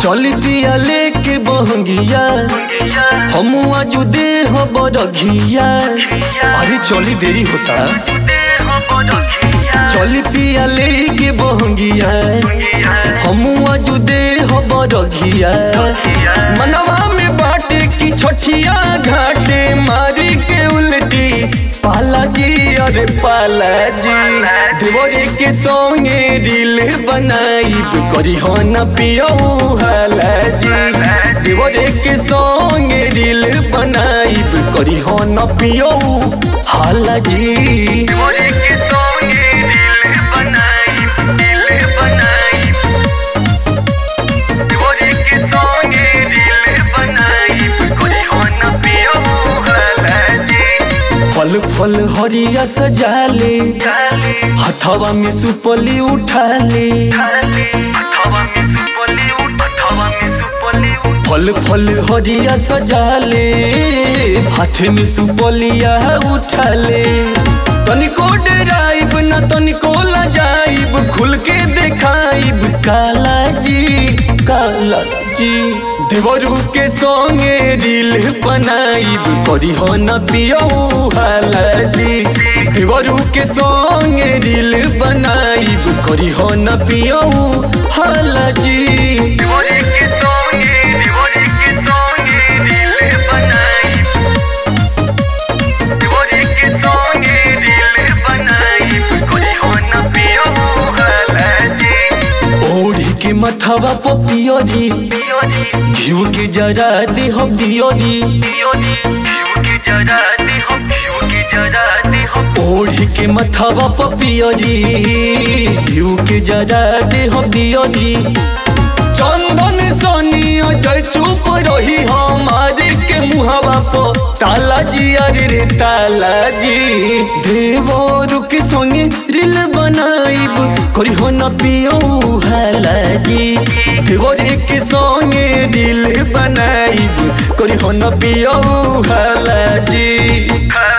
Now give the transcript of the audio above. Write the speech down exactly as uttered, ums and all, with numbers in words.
चली दिया लेके बहंगिया हम आज दे हो बरघिया। अरे चली देरी होता चली पिया लेके बहंगिया हम आज दे हो बरघिया। मनवा में बाटे की छठिया घाटे मारी के उल्टी पाला जी अरे पाला जी देवरे के संगे रील बनाइब करी हो न पियो हाला जी। देवरे के संगे रील बनाइब करी हो न पियो हाला जी। फल फल हरिया सजाले हथवा में सुपली उठाले। फल फल हरिया सजाले हाथ में सुपलिया उठाले। तनिको डराइब न तनिको लजाइब खुल के देखाइब काला जी काला जी। देवरू के संगे रील बनाइब करी हो न पियो हाला जी। देवरू के संगे रील बनाइब करी हो न पियो हाला जी। मथवा पियोरी घिउ के जरा दे हम दियोरी। ओढ़ी के मथवा पियोरी घिउ के जरा दे हम दियोरी। चंदन सोनी जय चुप रही हमारे के मुहवा पो ताला जी अरे रे ताला जी। देवरू के संगे रील बनाइब करी हो न पियो हाला जी। देवरे के संगे रील बनाइब करी हो न पियो हाला जी।